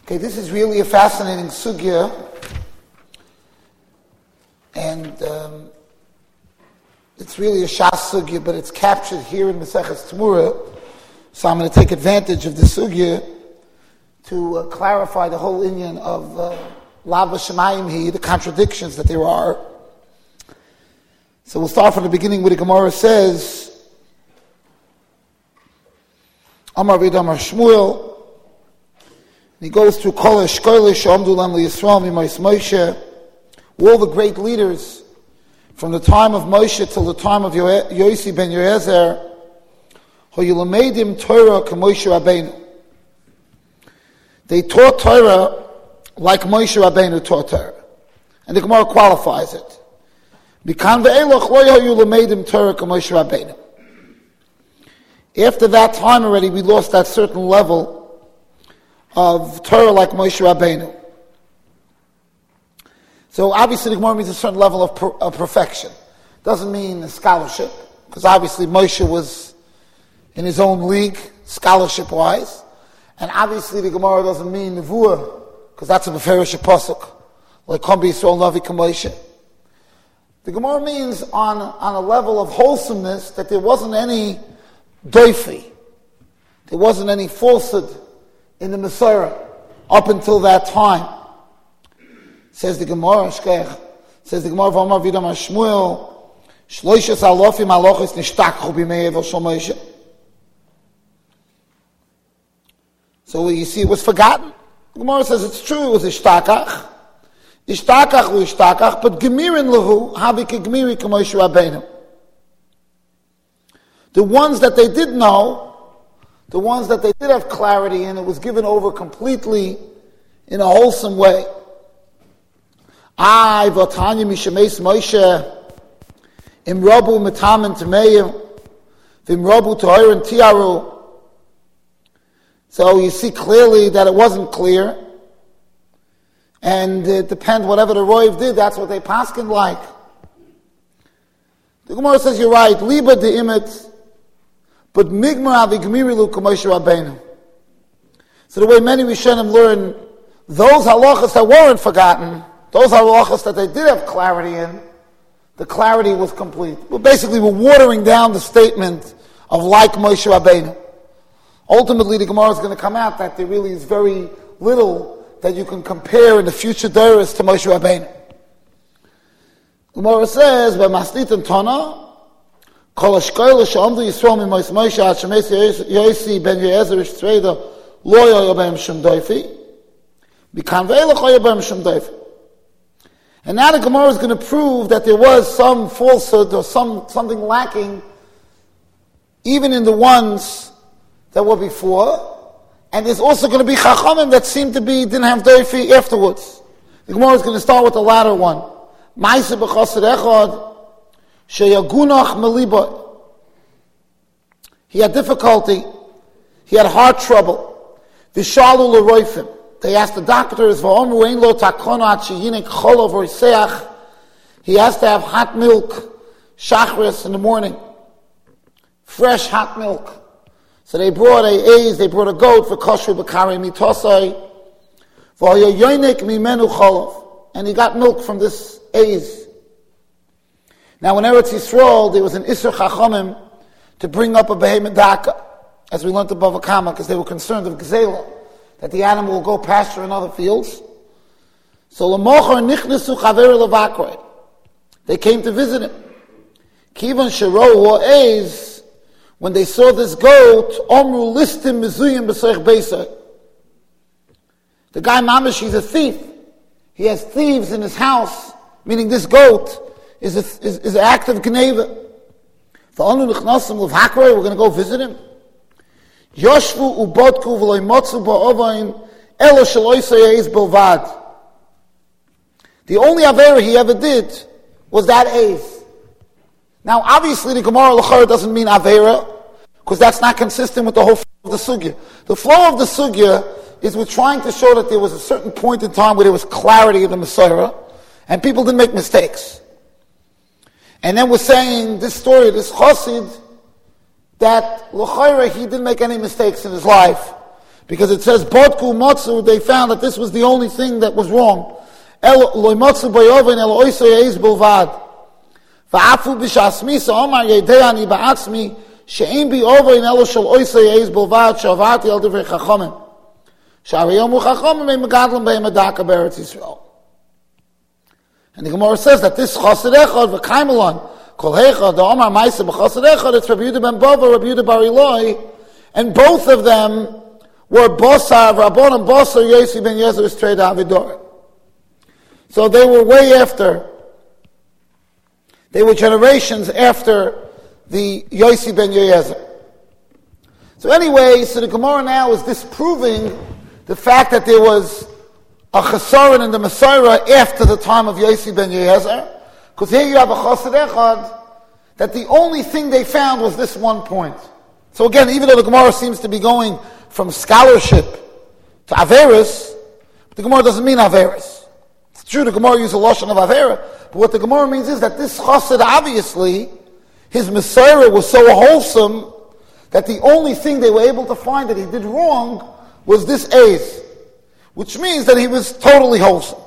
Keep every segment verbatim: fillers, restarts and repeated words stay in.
Okay, this is really a fascinating sugya, and um, it's really a Shas sugya, but it's captured here in Maseches Temura. So I'm going to take advantage of the sugya to uh, clarify the whole inyan of uh, Lav Shemayim Hi, the contradictions that there are. So we'll start from the beginning where the Gemara says, Amar Vid Amar Shmuel. He goes through Kol Eshkoyle She'amdu Lam LiYisrael Mimos Moshe, all the great leaders from the time of Moshe till the time of Yossi ben Yoezer, Ho Yilamedim Torah K'Moshe Rabbeinu. They taught Torah like Moshe Rabbeinu taught Torah, and the Gemara qualifies it. Mikan ve'eloch lo Yilamedim Torah K'Moshe Rabbeinu. After that time already, we lost that certain level of Torah like Moshe Rabbeinu. So obviously the Gemara means a certain level of, per, of perfection. Doesn't mean scholarship, because obviously Moshe was in his own league, scholarship-wise. And obviously the Gemara doesn't mean Nevuah, because that's a Beferish Pasuk, like Kom B'Yisrael Navi K'Moshe. The Gemara means on, on a level of wholesomeness that there wasn't any doifi, there wasn't any falsehood in the Messiah up until that time. Says the Gemara, Shkech, says the Gemara, V'amar Vid Amar Shmuel, Shloishes alofim alochis nishtakchu b'mei Evel Shel Moshe. So you see, it was forgotten. The Gemara says it's true, it was ishtakach. Ishtakach lu ishtakach, but gemirin lehu, habi kegmiri k'Moshe Rabbeinu. The ones that they did know, the ones that they did have clarity in, it was given over completely in a wholesome way. Ay, v'tanya mishemes Moshe, im rabu metamen temeim, v'im rabu tohirin tiaru. So you see clearly that it wasn't clear, and it depends, whatever the Roiv did, that's what they paskin like. The Gemara says, you're right, liba de imet, but migmar avigmirilu k'Moshe Rabbeinu. So the way many Rishonim learn, those halachas that weren't forgotten, those halachas that they did have clarity in, the clarity was complete. Well, basically, we're watering down the statement of like Moshe Rabbeinu. Ultimately, the Gemara is going to come out that there really is very little that you can compare in the future Doros to Moshe Rabbeinu. The Gemara says, by Maslit and Tana, Kol Eshkoyle She'amdu Yisrael Mimos Moshe Ad Shemes Yossi ben Yoezer Ishtreida Lo Yoya B'hem Shem Doifi Mikan ve'eloch Yoya B'hem Shem Doifi. And now the Gemara is going to prove that there was some falsehood or some something lacking even in the ones that were before, and there's also going to be Chachamim that seemed to be, didn't have Doifi afterwards. The Gemara is going to start with the latter one. Ma'aseh b'chased echad sheyagunach meliba. He had difficulty. He had heart trouble. Vishalu l'roifim. They asked the doctors, "V'omru ein lo takona at sheyinik cholov or seach." He has to have hot milk, shachris in the morning, fresh hot milk. So they brought a aze, they brought a goat for kosher b'kari mitosai, v'hoyoyonik mimenu cholov, and he got milk from this aze. Now in Eretz Yisrael, there was an Isser Chachamim to bring up a behemoth daka, as we learned above Akama, because they were concerned of Gzela, that the animal will go pasture in other fields. So L'mochor nichnesu chaver levakroi. They came to visit him. Kivan shero ha'ez, when they saw this goat, omru listim mizuyim b'soich beisai. The guy mamish, he's a thief. He has thieves in his house, meaning this goat is a, is, is an act of gneva. V'onu nichnasim levhakroi, we're going to go visit him. Yoshvu ubodku v'loy motzu ba'ovain elo shaloi soyeiz bilvad. The only avera he ever did was that eiz. Now, obviously, the Gemara L'chara doesn't mean avera, because that's not consistent with the whole flow of the sugya. The flow of the sugya is we're trying to show that there was a certain point in time where there was clarity in the Messiah, and people didn't make mistakes. And then we're saying this story, this chassid, that L'chara, he didn't make any mistakes in his life, Because it says, Bodku Motsu, they found that this was the only thing that was wrong. El loy motsu boyoven el oisay eiz bilvad. Va'afu b'shasmi sa'omar yedeani ba'atzmi she'im bi oven el shel oisay eiz bilvad shavarti el divrei chachamim. Sha'ariyomu chachamim ei megadlam be'em adaka be'eretz Yisrael. And the Gemara says that this chassid echad v'kaimelon kol heichad the omar ma'isa b'chassid echad, it's Rabbi Yehuda ben Bava, Rabbi Yehuda bar Eloi, and both of them were Bosar, Rabbon and Bosar, Yosi ben Yezer, straight Avidor. So they were way after, they were generations after the Yosi ben Yezer. So anyway, so the Gemara now is disproving the fact that there was a Chesaron in the Messiah after the time of Yosi ben Yezer, because here you have a Chassid Echad, that the only thing they found was this one point. So again, even though the Gemara seems to be going from scholarship to Averis, the Gemara doesn't mean Averis. It's true, the Gemara uses a Lashon of Avera, but what the Gemara means is that this Chassid, obviously, his Messiah was so wholesome that the only thing they were able to find that he did wrong was this Eiz, which means that he was totally wholesome.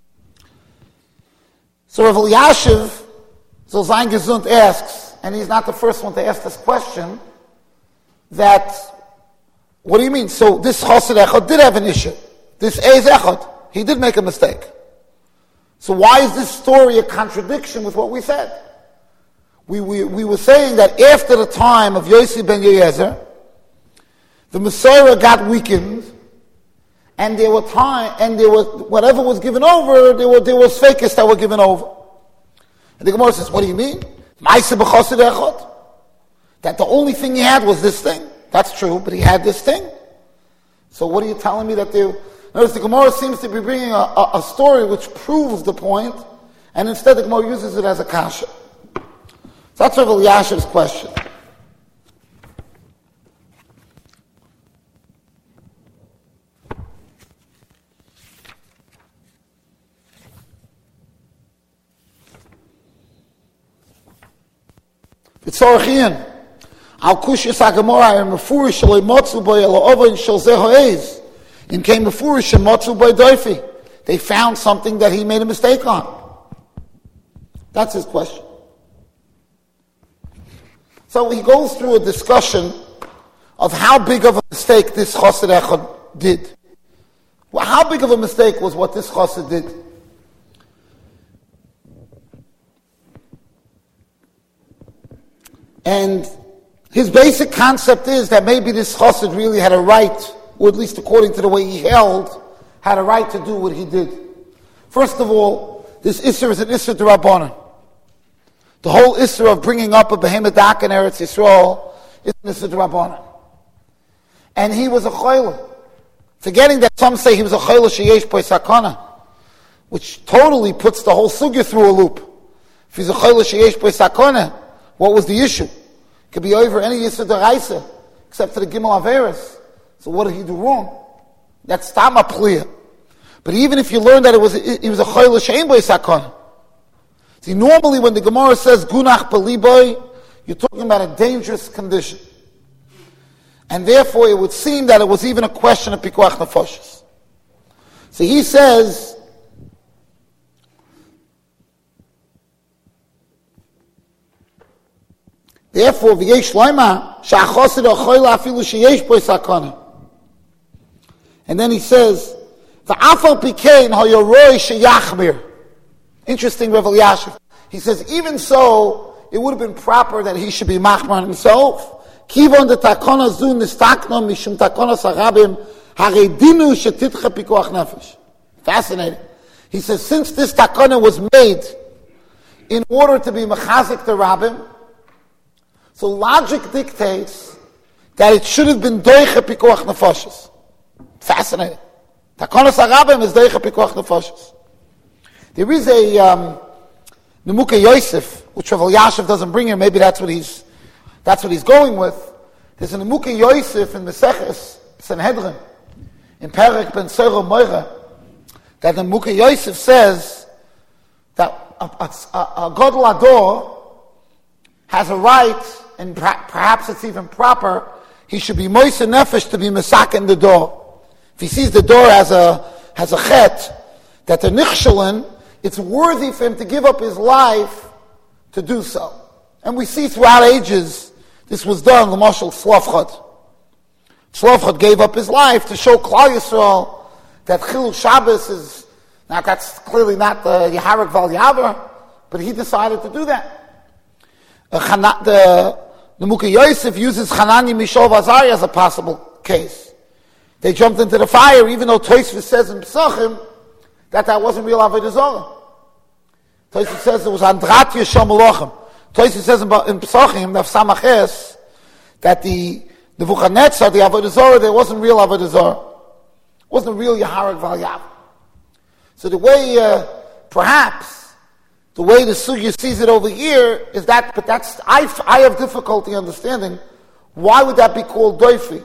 So Rav Elyashiv Zolzain Gesund asks, and he's not the first one to ask this question, that what do you mean? So this Chassid Echad did have an issue. This Eiz Echad, he did make a mistake. So why is this story a contradiction with what we said? We, we, we were saying that after the time of Yosi ben Yezer, the Messiah got weakened, and there were time, and there was whatever was given over, there were there was fakest that were given over. And the Gemara says, what do you mean? Ma'aseh b'chassid echad? That the only thing he had was this thing. That's true, but he had this thing. So what are you telling me that there... Notice the Gemara seems to be bringing a, a, a story which proves the point, and instead the Gemara uses it as a kasha. So that's Rav Elyashiv's question. V'tzorchian. Al kushis haGemara and mefurish shaloi motzu boy elo oven shel zeh ha'ez. In came mefurish and motzu boy doifi. They found something that he made a mistake on. That's his question. So he goes through a discussion of how big of a mistake this Chassid Echad did. Well, how big of a mistake was what this Chassid did? And his basic concept is that maybe this Chassid really had a right, or at least according to the way he held, had a right to do what he did. First of all, this Isser is an Isser D'Rabbanan. The whole Isser of bringing up a behemoth dak in Eretz Yisrael is an Isser D'Rabbanan. And he was a Choyle. Forgetting that some say he was a Choyle sheyesh po sakana, which totally puts the whole sugya through a loop. If he's a Choyle sheyesh po sakana, what was the issue? It could be over any Yisra D'Oraisa, except for the Gimel Averis. So what did he do wrong? That's Tama Pliya. But even if you learn that it was it was a Choyle she'ein bo sakana. See, normally when the Gemara says Gunach Beliboy, you're talking about a dangerous condition. And therefore it would seem that it was even a question of Pikuach Nefashos. So he says, therefore, v'yesh loima sha'achosid ha'choyle afilu sheyesh bo sakana. And then he says, v'afal pikein ha'yoroi sheyachmir. Interesting, Rav Elyashiv. He says, even so, it would have been proper that he should be machmar himself. Kivon de takona zu nistakno mishum takona sarabim haredinu shetitcha pikuach nefesh. Fascinating. He says, since this takona was made in order to be mechazik the rabbim, so logic dictates that it should have been doicha pikuach nefashos. Fascinating. Takona sarabim is doicha pikuach nefashos. There is a um, Nemuka Yosef, which Rav Elyashiv doesn't bring here. Maybe that's what he's that's what he's going with. There's a Nemuka Yosef in Meseches Sanhedrin in Perek Ben Seiro Moira that the Nemuka Yosef says that a, a, a, a Gadol Ador has a right, and perhaps it's even proper. he should be moist and nefesh to be mesak in the door. If he sees the door has a has a chet that they're nichshalin, it's worthy for him to give up his life to do so. And we see throughout ages this was done. The Mashal Tzlofchad. Tzlofchad gave up his life to show Klal Yisrael that Chilul Shabbos is, now that's clearly not the Yeharik Val Yavar, but he decided to do that. Uh, Chana, the the Mukha Yosef uses Hanani Mishol Vazari as a possible case. They jumped into the fire, even though Tosfos says in Pesachim that that wasn't real Avodah Zarah. Tosfos says it was Andrat Yesham Malachim. Tosfos says in Pesachim, Daf Samaches, that the the Nebuchadnezzar, the Avodah Zarah, there wasn't real Avodah Zarah. It wasn't real Yeharik Val Yav. So the way, uh, perhaps, the way the Sugya sees it over here is that, but that's, I, I have difficulty understanding, why would that be called doifi?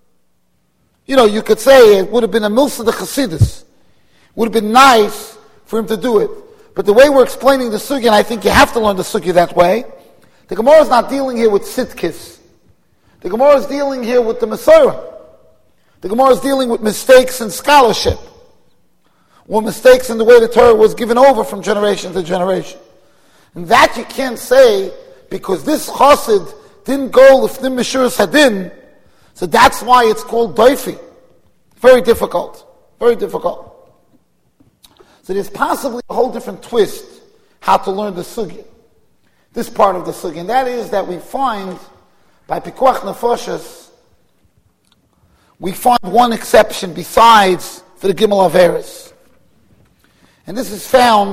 You know, you could say it would have been a milsa de Chassidus. It would have been nice for him to do it. But the way we're explaining the Sugya, and I think you have to learn the Sugya that way, the Gemara is not dealing here with sitkis. The Gemara is dealing here with the Messiah. The Gemara is dealing with mistakes in scholarship, or mistakes in the way the Torah was given over from generation to generation. And that you can't say, because this chassid didn't go l'fnim mishuras hadin, so that's why it's called doifi. Very difficult. Very difficult. So there's possibly a whole different twist how to learn the sugya. This part of the sugya. And that is that we find, by Pikuach Nefashos, we find one exception besides for the Gimel Averis. And this is found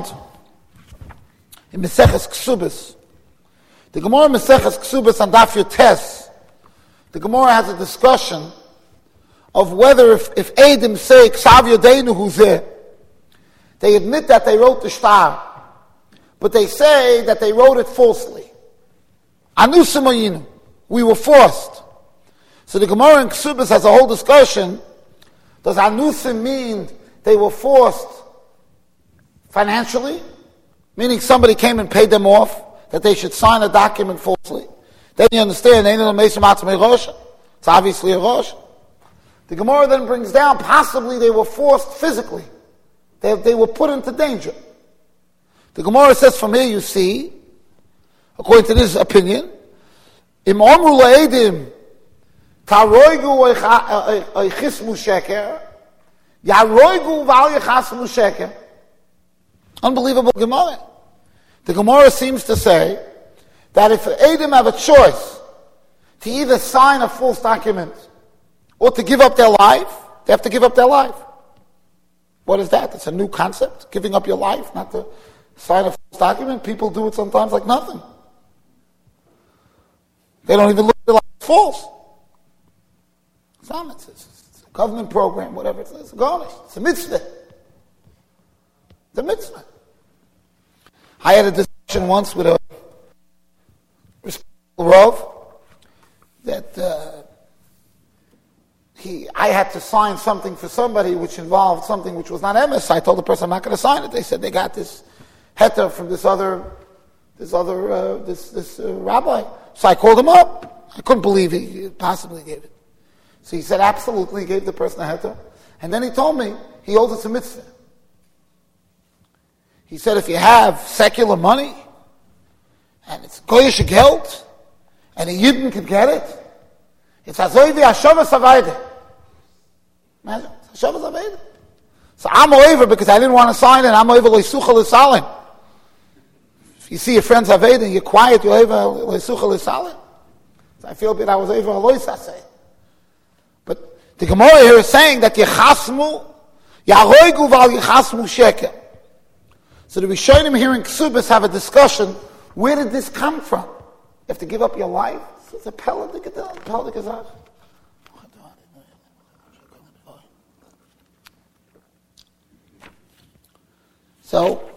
in Meseches Ksubis. The Gemara Meseches Ksubis on Daf Yotes, the Gemara has a discussion of whether if, if Eidim say Ksav Yodeinu Huzeh, they admit that they wrote the shtar, but they say that they wrote it falsely. Anu Simayinu, we were forced. So the Gemara in Ksubis has a whole discussion. Does Anusim mean they were forced financially? Meaning somebody came and paid them off, that they should sign a document falsely. Then you understand, it's obviously a rosh. The Gemara then brings down, possibly they were forced physically. They, they were put into danger. The Gemara says from here, you see, according to this opinion, Im omru la'edim taroigu oichismu sheker, yaroigu v'al yechasmu sheker. Unbelievable Gemara. The Gemara seems to say that if Eidim have a choice to either sign a false document or to give up their life, they have to give up their life. What is that? It's a new concept, giving up your life, not to sign a false document. People do it sometimes like nothing. They don't even look at it like it's false. It's not, it's, it's a government program, whatever it is. It's a garnish. It's a mitzvah. The mitzvah. I had a discussion once with a respectable Rav that uh, he, I had to sign something for somebody which involved something which was not emes. I told the person I'm not going to sign it. They said they got this heter from this other, this other, uh, this this uh, rabbi. So I called him up. I couldn't believe he possibly gave it. So he said absolutely, he gave the person a heter, and then he told me he owes us a mitzvah. He said, if you have secular money, and it's goyish geld, and a yidden could get it, it's azoivi hashavas avayde. Imagine, it's hashavas avayde. So I'm over because I didn't want to sign it, I'm over leisucha l'salim. If you see your friends avayde and you're quiet, you're over leisucha l'salim. So I feel that I was over aloisaseh. But the Gemara here is saying that yechasmu, yaroigu val yechasmu sheker. So the Rishonim here in Ksubis have a discussion, where did this come from? You have to give up your life? It's a pellet to get the pellet to get. So,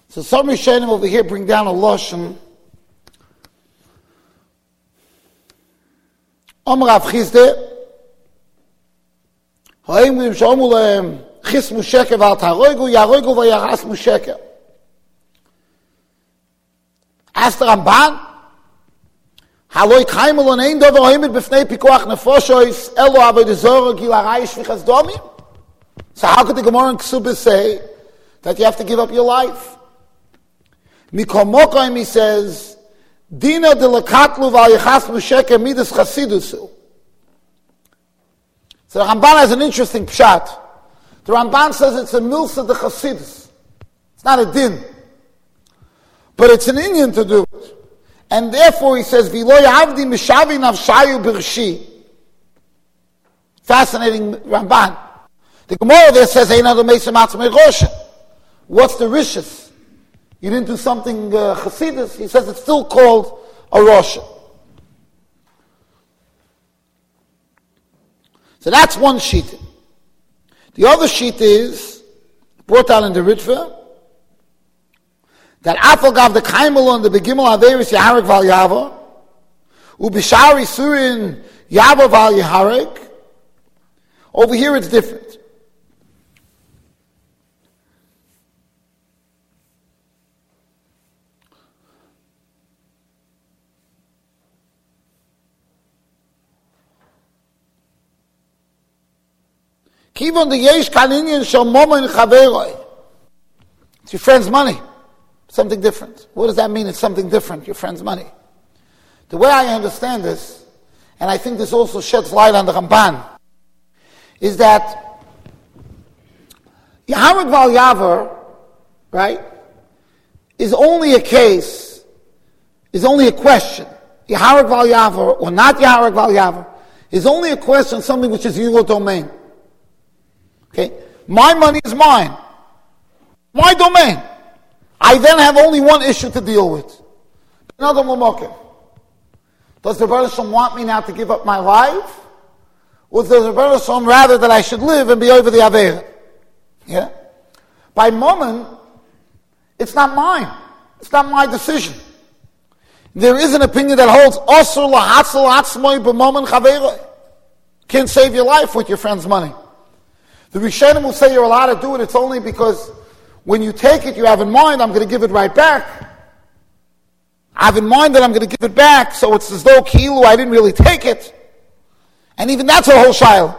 So some Rishonim over here bring down a Lashon. Amar Rav Chisda, Ha'imrim she'omu lehem chis musheker v'al taroigu, yaroigu v'yachas musheker. Ask the Ramban, Haloi kaimel on ein dover ha'imid b'fnei pikuach nefoshois, elo avodah zorah gil harayish v'chas domim? So how could the Gemara in Ksubah say that you have to give up your life? Mikol mokoim, he says, Dina de lekatlu v'al yachas musheker midas chasidusu. So the Ramban has an interesting pshat. The Ramban says it's a milsa de chasidus. It's not a din. But it's an inyan to do it. And therefore he says, V'lo yavdi mishavi navshayu birshi. Fascinating Ramban. The Gemara there says, Ein adon meisem atzmei rosha. What's the rishis? You didn't do something uh, chasidus. He says it's still called a rosha. So that's one sheet. The other sheet is brought down in the Ritva that Afal gav the Kaimel on the Begimel Averis Yaharek Val Yava Ubishari Surin Yava Val Yaharek. Over here it's different. Kivon the yesh kalinyan shel momen chaveroi. It's your friend's money. Something different. What does that mean? It's something different. Your friend's money. The way I understand this, and I think this also sheds light on the Ramban, is that Yaharek Val Yavar, right, is only a case, is only a question. Yaharek Val Yavar or not Yaharek Val Yavar is only a question, something which is your domain. Okay, my money is mine. My domain. I then have only one issue to deal with. Another Mumokim. Does the Rebbe Shalom want me now to give up my life? Or does the Rebbe Shalom rather that I should live and be over the Aveira? Yeah? By moment, it's not mine. It's not my decision. There is an opinion that holds Osur lahatzal atzmoi b'momen chaveiroi. Can't save your life with your friend's money. The Rishonim will say you're allowed to do it. It's only because when you take it, you have in mind, I'm going to give it right back. I have in mind that I'm going to give it back, so it's as though kilu, I didn't really take it. And even that's a whole shaila.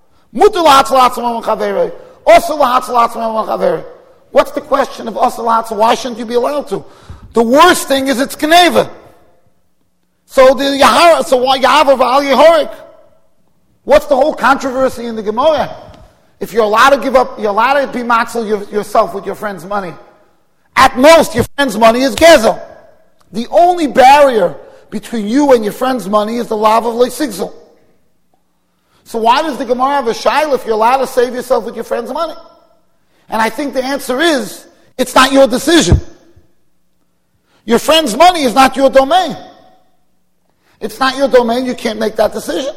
What's the question of osel? Why shouldn't you be allowed to? The worst thing is it's kneva. So the Yahara, so why Yahava Val Yehorik? What's the whole controversy in the Gemara? If you're allowed to give up, you're allowed to be matzel your, yourself with your friend's money. At most, your friend's money is gezel. The only barrier between you and your friend's money is the lav of leisigzel. So why does the Gemara have a shaila if you're allowed to save yourself with your friend's money? And I think the answer is, it's not your decision. Your friend's money is not your domain. It's not your domain, you can't make that decision.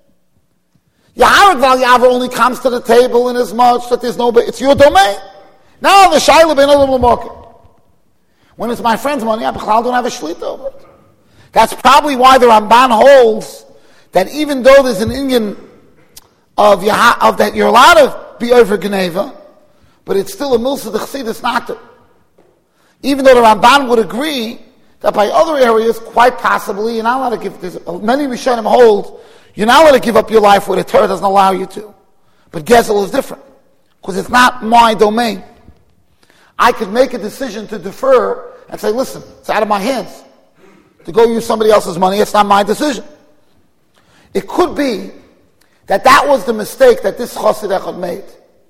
Yaharek Val Yavar only comes to the table in as much that there's no, it's your domain. Now the Shaila ben Olam L'Mokim. When it's my friend's money, I don't have a shlita over it. That's probably why the Ramban holds that even though there's an Indian of, Yah- of that you're allowed to be over Geneva, but it's still a milsa de chassidus not to. Even though the Ramban would agree that by other areas, quite possibly, you're not allowed to give, many Rishonim hold, you're not allowed to give up your life where the Torah doesn't allow you to. But Gezel is different, because it's not my domain. I could make a decision to defer and say, listen, it's out of my hands. To go use somebody else's money, it's not my decision. It could be that that was the mistake that this Chassid Echad made.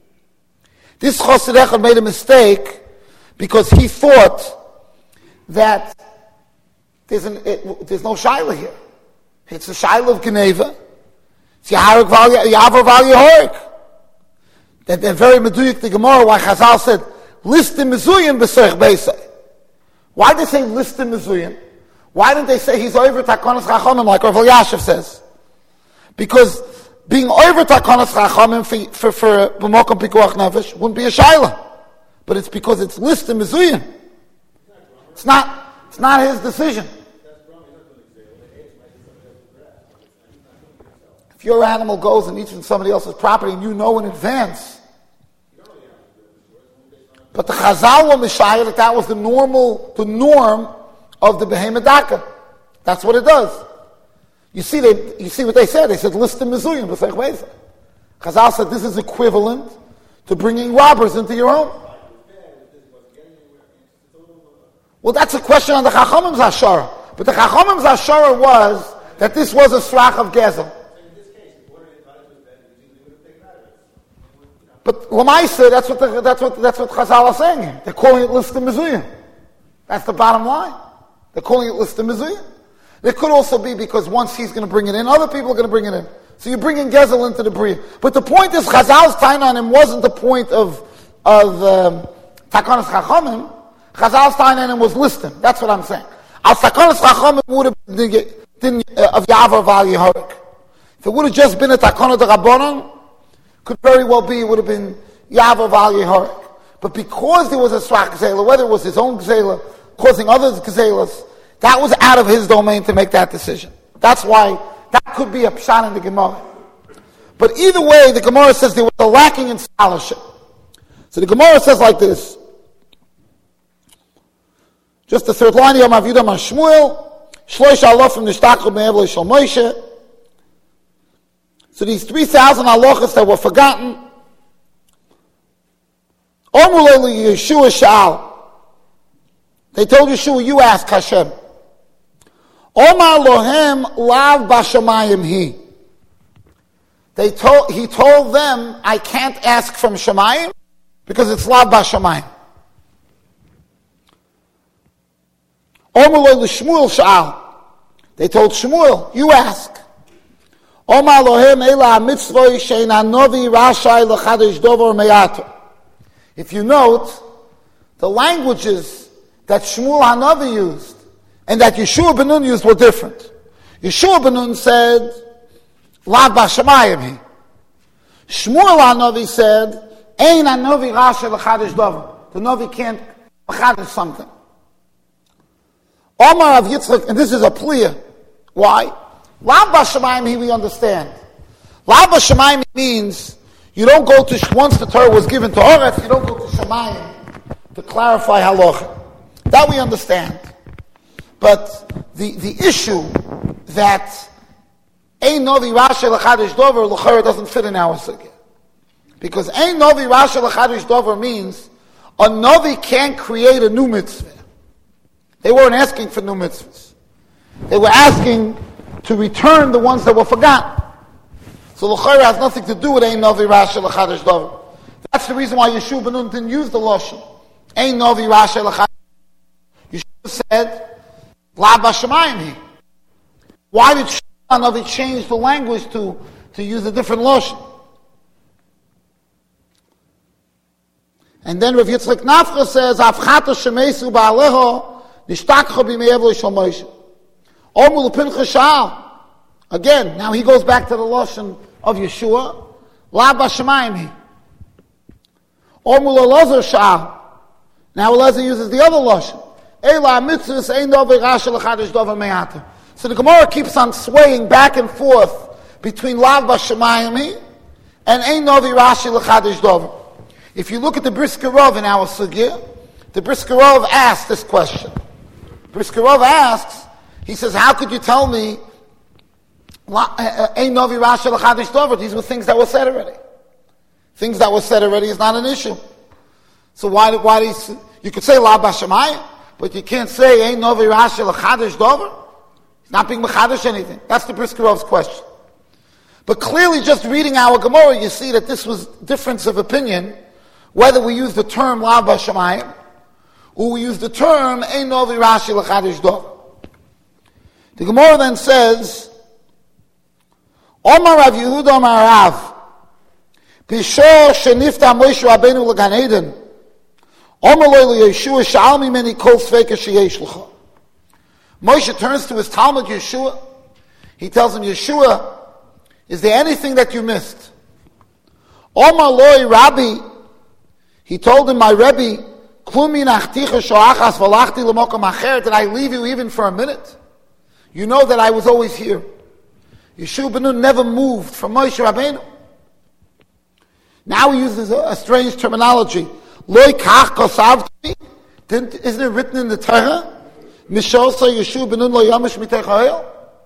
This Chassid Echad made a mistake because he thought that there's, an, it, there's no Shaila here. It's a Shaila of Geneva. It's Yaharek Yavar Val Yehorik. That they're very meduyik the Gemara, why Chazal said, listim mezuyin b'seich beisei. Why did they say listim mezuyin? Why didn't they say he's over takonas chachamim like Rav Elyashiv says? Because being over takonas chachamim for for for b'mokom pikuach nefesh wouldn't be a shaila, but it's because it's listim mezuyin. It's not, it's not his decision. If your animal goes and eats from somebody else's property and you know in advance, but the Chazal were Mishayah that that was the normal, the norm of the Behemoth Daka. That's what it does. You see, they, you see what they said. They said, list the Mizuyim. Chazal said this is equivalent to bringing robbers into your home. Well, that's a question on the Chachamim's Hashara. But the Chachamim's Hashara was that this was a Srach of Gezel. But Lamaisa, that's what the, that's what that's what Chazal are saying here. They're calling it List Mizuyim. That's the bottom line. They're calling it List Mizuyim. It could also be because once he's going to bring it in, other people are going to bring it in. So you bring in Gezel into the Bria. But the point is, Chazal's time on him wasn't the point of of um, Takanas Chachamim. Chazal's time on him was listing. That's what I'm saying. Al Takanas Chachamim would have been uh, of Yavar Val Yehorik. If it would have just been a Takana de Rabbanon, could very well be it would have been Yavar Val Yehorik. But because there was a Srach Gzela, whether it was his own Gzela, causing others Gzelas, that was out of his domain to make that decision. That's why that could be a pshat in the Gemara. But either way, the Gemara says there was a lacking in scholarship. So the Gemara says like this. Just the third line, Yom Avida Man Shmuel, Shloish Alofim Nishtakhu Me'evlo Shal Moshe. So these three thousand halachas that were forgotten, Omru Leili Yeshua Sha'al. They told Yeshua, you ask Hashem. Omar Lohem Lav Bashamayim He. They told, he told them, I can't ask from Shemayim because it's Lav Bashamayim. Omar Leili Shmuel Sha'al. They told Shmuel, you ask. Omar Lohem Ela Mitzvah Sheina Novi Rashai L'Chadesh Dover Meyato. If you note, the languages that Shmuel Hanavi used and that Yeshua ben Nun used were different. Yeshua ben Nun said, Lav Bashamayim He. Shmuel Hanavi said, Ein Hanavi Rashai L'Chadesh Dover. The Novi can't L'Chadesh something. Omar of Yitzchak, and this is a plea. Why? Lav Bashamayim He we understand. Lav Bashamayim means you don't go to, once the Torah was given to Oretz, you don't go to Shemayim to clarify halacha. That we understand. But the, the issue that Ein Novi Rasha L'Chadesh Dover L'Chara doesn't fit in our sugya. Because Ein Novi Rasha L'Chadesh Dover means a Novi can't create a new mitzvah. They weren't asking for new mitzvahs. They were asking to return the ones that were forgotten. So L'Chara has nothing to do with Ein Novi Rasha L'Chadesh Dover. That's the reason why Yeshua ben Nun didn't use the Lashon. Ein Novi Rasha L'Chadesh. Yeshua said, La Bashamayim He. Why did Shmuel Novi change the language to, to use a different Lashon? And then Rav Yitzchak Nafcha says, Avchata Shemesu Ba'aleho Nishtakcha B'me'evlo Shal Moshe. Omu L'Pincha Sha'al. Again, now he goes back to the Lashon of Yeshua. La Bashamayim He. Omu L'Elazar Sha'al. Now Elazar uses the other Lashon. Eila mitzvahs ein dover rasha l'chadesh dover me'ata. So the Gemara keeps on swaying back and forth between Lav Bashamayim and ein novi rasha l'chadesh dover. If you look at the Brisker Rov in our sugya, the Brisker Rov asks this question. Brisker Rov asks, he says, how could you tell me ein novi rasha l'chadesh dover? These were things that were said already. Things that were said already is not an issue. So why, why do you, you could say Lav Bashamayim, but you can't say, Ein Novi Rasha L'Chadesh Dover. He's not being Mechadesh anything. That's the Brisker Rov's question. But clearly just reading our Gemara, you see that this was difference of opinion, whether we use the term Lav Bashamayim, or we use the term Ein Novi Rasha L'Chadesh Dover. The Gemara then says, Omar Rav Yehuda Omar Rav, Bishor Shenifta Moshe Rabbeinu L'Gan Eden, Yeshua Moshe turns to his Talmud Yeshua. He tells him, Yeshua, is there anything that you missed? Omar Loi Rabbi, he told him, my Rebbe, Did I leave you even for a minute? You know that I was always here. Yeshua ben Nun never moved from Moshe Rabbeinu. Now he uses a, a strange terminology. Loi kach kosavti. Isn't it written in the Torah? Mishosa Yeshua ben Nun lo yamish mitech ha'el.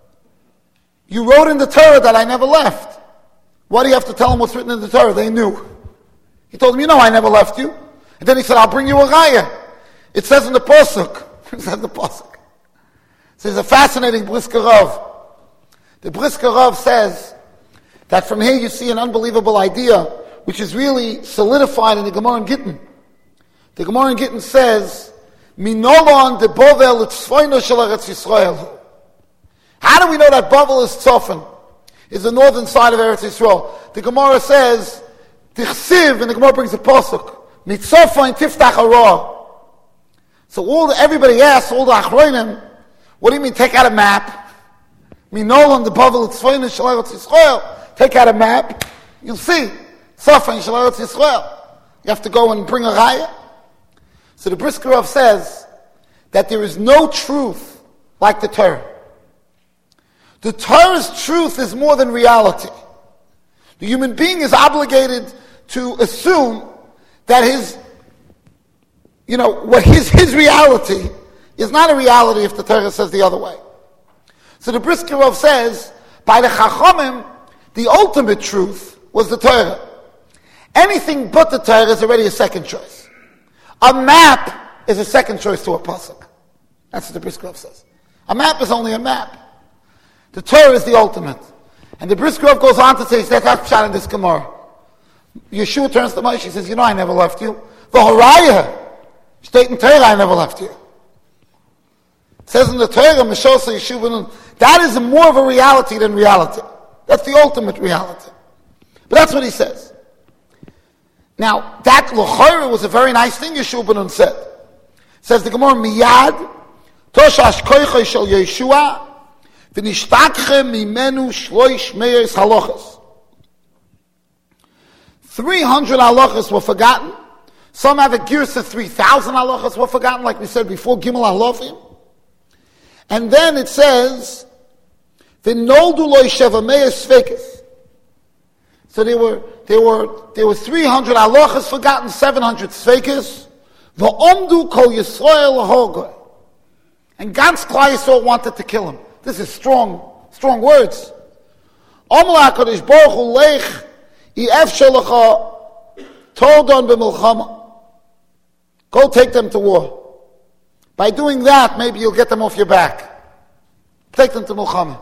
You wrote in the Torah that I never left. Why do you have to tell them what's written in the Torah? They knew. He told them, you know I never left you. And then he said, I'll bring you a raya. It says in the Pasuk. It says in the Pasuk. So there's a fascinating Brisker Rav. The Brisker Rav says that from here you see an unbelievable idea, which is really solidified in the Gemara in Gittin. The Gemara in Gittin says, Minolon de Bovel etzfoino shel Eretz Yisrael. How do we know that Bovel is Tzofan? Is the northern side of Eretz Yisrael. The Gemara says, Tichsiv, and the Gemara brings a pasuk, Mitzofain tiftach hara. So all the, everybody asks, all the Achronim, what do you mean take out a map? Minolon de Bovel etzfoino shel Eretz Yisrael. Take out a map, you'll see. Tzofain shel Eretz Yisrael. You have to go and bring a raya. So the Brisker Rav says that there is no truth like the Torah. The Torah's truth is more than reality. The human being is obligated to assume that his, you know, what his, his reality is not a reality if the Torah says the other way. So the Brisker Rav says, by the Chachamim, the ultimate truth was the Torah. Anything but the Torah is already a second choice. A map is a second choice to a pasuk. That's what the Brisker Rav says. A map is only a map. The Torah is the ultimate. And the Brisker Rav goes on to say, that's not shot in this Gemara. Yeshua turns to Moshe, he says, you know I never left you. The Horayah, state in Torah, I never left you. It says in the Torah, Meshosa Yeshua ben Nun. That is more of a reality than reality. That's the ultimate reality. But that's what he says. Now, that l'chayra was a very nice thing Yeshua ben Nun said. Says the Gemara, Miyad, Toshash koichai shel Yeshua, v'nishtakchem mimenu shloish meyes halachas. Three hundred halachas were forgotten. Some have a girsa three thousand halachas were forgotten, like we said before, Gimel halachim. And then it says, v'noldu lo sheva meyes svekes. So there were there were there were three hundred halachas forgotten, seven hundred svekes. V'omdu kol Yisrael lahogoi. And God's Klal Yisrael wanted to kill him. This is strong, strong words. Omla HaKadosh Baruch Hu lech i'efsheh lecha tordon b'milchama. Go take them to war. By doing that, maybe you'll get them off your back. Take them to milchama.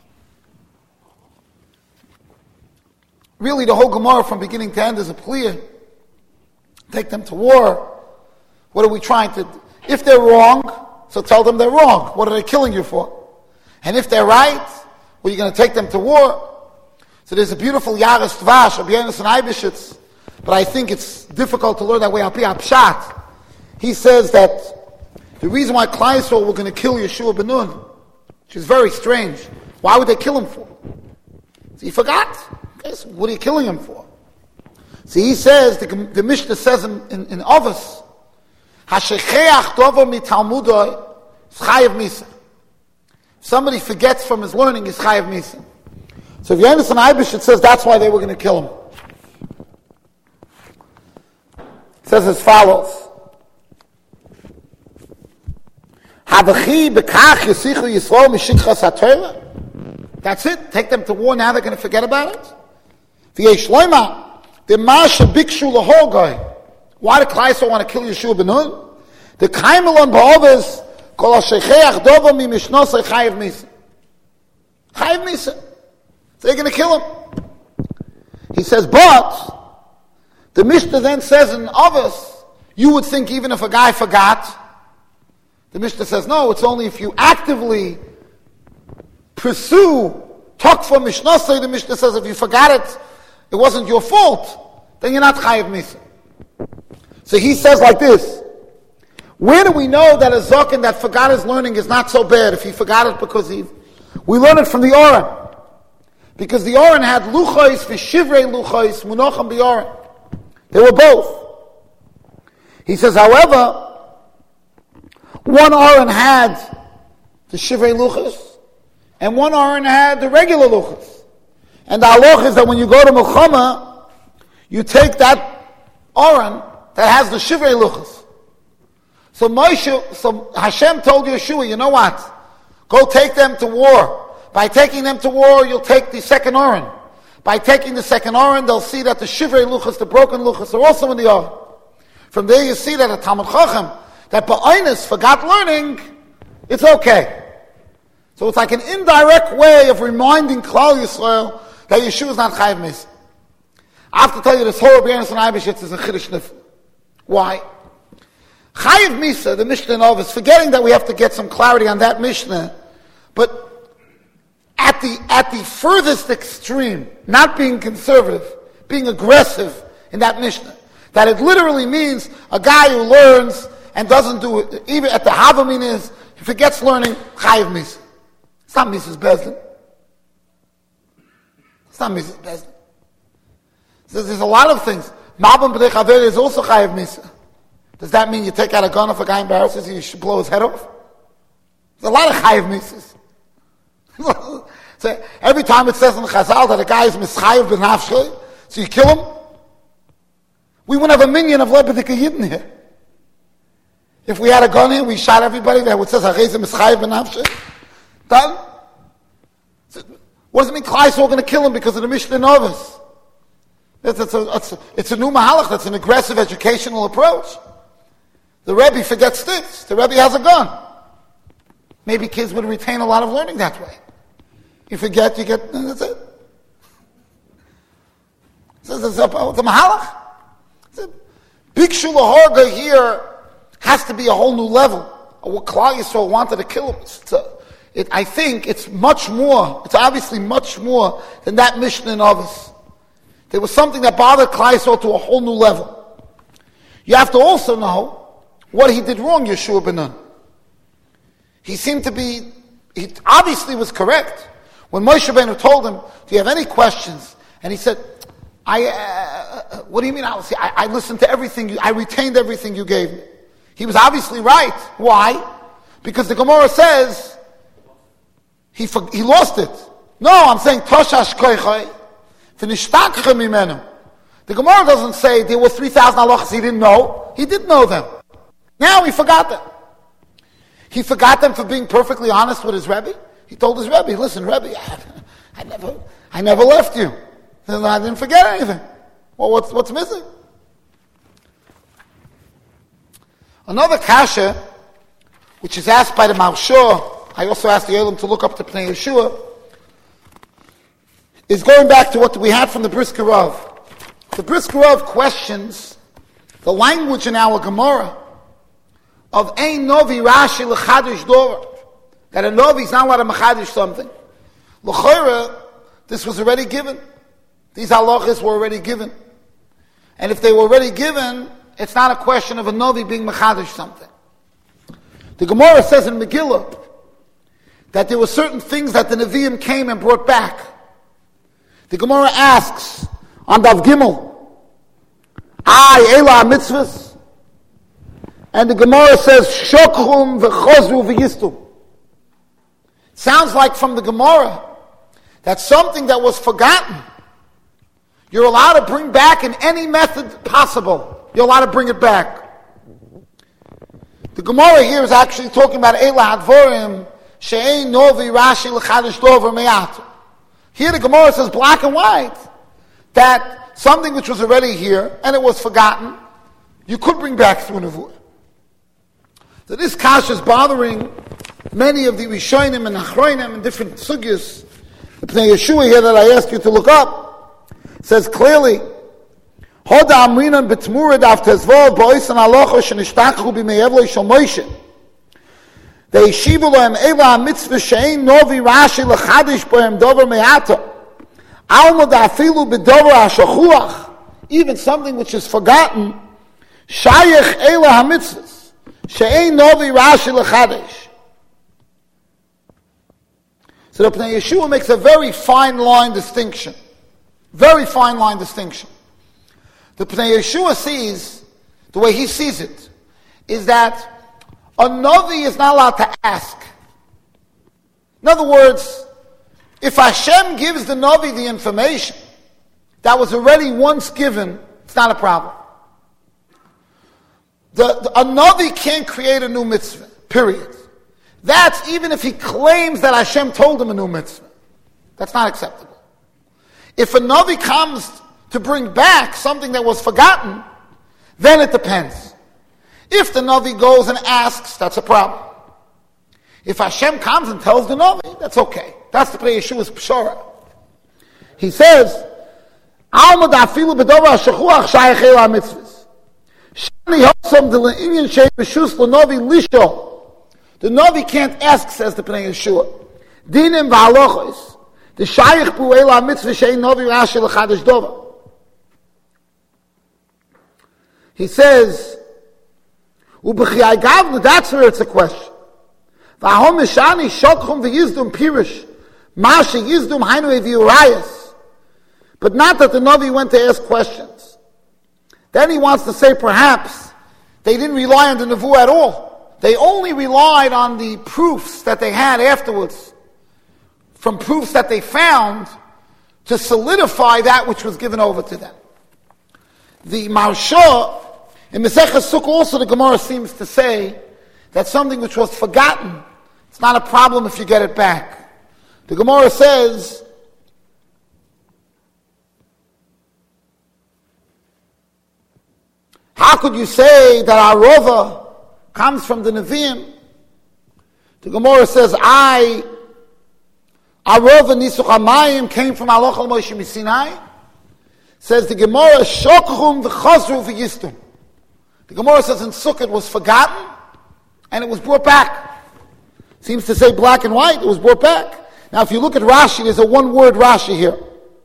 Really, the whole Gemara from beginning to end is a plea. Take them to war. What are we trying to do? If they're wrong, so tell them they're wrong. What are they killing you for? And if they're right, well, you're going to take them to war. So there's a beautiful Yaris Tvash of Yonis and Eibeshitz, but I think it's difficult to learn that way. Al Pi Apshat. He says that the reason why Klal Yisrael were going to kill Yeshua ben Nun, which is very strange, why would they kill him for? So he forgot. Okay, so what are you killing him for? See, he says, the, the Mishnah says in, in, in Avos, Hashecheach dovo mitalmudoi chayav misa. Somebody forgets from his learning is chayav misa. So if you understand Eibush, it says that's why they were going to kill him. It says as follows. Havachi bekach yisichu Yisrael mishikchas haTorah. That's it. Take them to war. Now they're going to forget about it. V'yesh loima the masha bikshu lahogoi. Why did Klal Yisrael want to kill Yeshua ben Nun? The kaimelon ba'ovis kol hashecheach dovo mi mishnosei chayav misa. Chayav misa. So they're going to kill him. He says, but the Mishnah then says in Avos, you would think even if a guy forgot. The Mishnah says, no, it's only if you actively pursue takfa mishnasei. The Mishnah says if you forgot it, it wasn't your fault, then you're not chayav misa. So he says like this, where do we know that a zaken that forgot his learning is not so bad if he forgot it because he... We learn it from the Oren. Because the Oren had luchos v'shivrei luchos munacham b'Oren. They were both. He says, however, one Aron had the Shivrei Luchos, and one Aron had the regular Luchos. And the halach is that when you go to Milchama, you take that Aron that has the Shivrei Luchos. So Moshe, so Hashem told Yeshua, you know what? Go take them to war. By taking them to war, you'll take the second Aron. By taking the second Aron, they'll see that the Shivrei Luchos, the broken Luchos, are also in the Aron. From there you see that a Talmud Chacham, that Ba'oinus forgot learning, it's okay. So it's like an indirect way of reminding Klal Yisrael that Yeshua is not Chayiv Misa. I have to tell you this whole Rabbi Yonasan Eibeshitz is a Chiddush Nifl. Why? Chayiv Misa, the Mishnah of is forgetting that we have to get some clarity on that Mishnah, but at the at the furthest extreme, not being conservative, being aggressive in that Mishnah. That it literally means a guy who learns and doesn't do it, even at the Havamin is, he forgets learning, Chayiv Misa. It's not Misa's Bezdin. It's not Misa's Bezdin. So there's a lot of things. Mabam B'dei Chaver is also Chayiv Misa. Does that mean you take out a gun if a guy embarrasses you, you should blow his head off? There's a lot of Chayiv Misas. So every time it says in the Chazal that a guy is Mischayiv B'nafshay, so you kill him, we wouldn't have a minion of Lebedik Yidden here. If we had a gun here, we shot everybody that would say, Harezim Mischayiv B'nafshay. Done. So what does it mean Klai Yisrael going to kill him because of the Mishnah Novis? It's, it's, a, it's, a, it's a new mahalach, that's an aggressive educational approach. The Rebbe forgets sticks. The Rebbe has a gun. Maybe kids would retain a lot of learning that way. You forget, you get, that's it. It's a, it's a, it's a mahalach. It's a, Big Shula Harga here has to be a whole new level. What Klal Yisrael wanted to kill him. It's a, it, I think it's much more, it's obviously much more than that Mishnah in Avos. There was something that bothered Klal Yisrael to a whole new level. You have to also know what he did wrong, Yeshua ben Nun. He seemed to be, he obviously was correct. When Moshe Rabbeinu told him, do you have any questions? And he said, I, uh, what do you mean? I, I, I listened to everything, you, I retained everything you gave me. He was obviously right. Why? Because the Gemara says, he, he lost it. No, I'm saying, Toshash koichai. The Gemara doesn't say there were three thousand halachas he didn't know. He did know them. Now he forgot them. He forgot them for being perfectly honest with his Rebbe. He told his Rebbe, listen, Rebbe, I, I never I never left you. I didn't forget anything. Well, what's, what's missing? Another kasha, which is asked by the Marshur, I also asked the Olam to look up the Pnei Yeshua, is going back to what we had from the Brisker Rav. The Brisker Rav questions the language in our Gemara of Ein Novi Rashi L'chadish Dora, that a Novi is not allowed to Mechadish something. L'chayra, this was already given. These halachas were already given. And if they were already given, it's not a question of a Novi being Mechadish something. The Gemara says in Megillah that there were certain things that the Nevi'im came and brought back. The Gemara asks on Dav Gimel, Ay, Ela mitzvahs? And the Gemara says, Shokrum v'chozru v'yistum. Sounds like from the Gemara that something that was forgotten, you're allowed to bring back in any method possible. You're allowed to bring it back. The Gemara here is actually talking about Ela hadvorim she'ein novi rashi l'chadish dover me'at. Here the Gemara says black and white that something which was already here and it was forgotten, you could bring back through Nevuah. So this kasha is bothering many of the Rishonim and Achronim and different sugyas. The Pnei Yeshua here that I asked you to look up says clearly, Hoda amrinan betmura dav tezvol ba'oisan alocha shenishtachu b'me'evloi shel Moshe. They yeshivu lohem ela mitzvah she'ein novi rashi l'chadish bohem dover me'ata. Alma da'afilu b'dover ha'shachuach. Even something which is forgotten, shayich ela ha'mitzvahs she'ein novi rashi l'chadish. So the Pnei Yeshua makes a very fine line distinction. Very fine line distinction. The Pnei Yeshua sees the way he sees it, is that a Navi is not allowed to ask. In other words, if Hashem gives the Navi the information that was already once given, it's not a problem. The, the, a Navi can't create a new mitzvah, period. That's even if he claims that Hashem told him a new mitzvah. That's not acceptable. If a Navi comes to bring back something that was forgotten, then it depends. If the Navi goes and asks, that's a problem. If Hashem comes and tells the Navi, that's okay. That's the Pnei Yeshua's Pshara. He says, Alma da'afilu b'dover ha'shachuach shayach el ha'mitzvahs. Shani hosam de le'inyan shei b'shus l'Navi lisho. The Navi can't ask, says the Pnei Yeshua. Dinim v'halachos. The shayach bu el ha'mitzvah shei Navi rashi l'chadash dover. He says, Ubechiyai Gavna, that's where it's a question. V'ahom mishani shokchum v'yizdum pirish. Mashi yizdum hainu eviurayas. But not that the Navi went to ask questions. Then he wants to say perhaps they didn't rely on the Nevuah at all. They only relied on the proofs that they had afterwards, from proofs that they found to solidify that which was given over to them. The Marsha, in Maseches Sukkah also the Gemara seems to say that something which was forgotten, it's not a problem if you get it back. The Gemara says, how could you say that Arova comes from the Nevi'im? The Gemara says, I, Arova Nisuch HaMayim came from Aloch al Moshe Misinai. Says the Gemara, Shokchum v'chazru v'yistum. The Gemara says in Sukkot it was forgotten and it was brought back. Seems to say black and white, it was brought back. Now if you look at Rashi, there's a one-word Rashi here.